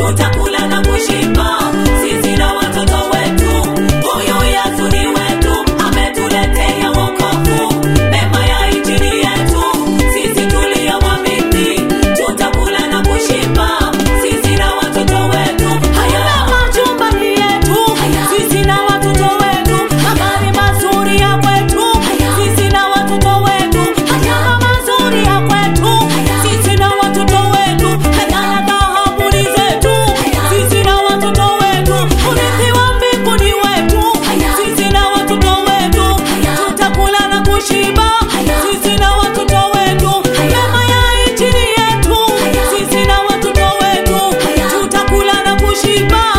tutakula na kushiba sisi na watoto wetu. Huyu Yesu ni wetu, ametuletea wokovu, mema ya injili yetu sisi tuliyomwamini. Tutakula na kushiba sisi na watoto wetu. Haya majumba ni yetu sisi na watoto wetu, magari mazuri ya kwetu sisi na watoto wetu, haya mazuri ya kwetu sisi na watoto wetu, haya dhahabu ni zetu sisi na watoto wetu, urithi wa mbinguni wetu sisi na watoto wetu. Tutakula na kushiba sisi na watoto wetu, mema ya injili yetu sisi na watoto wetu. Tutakula na kushiba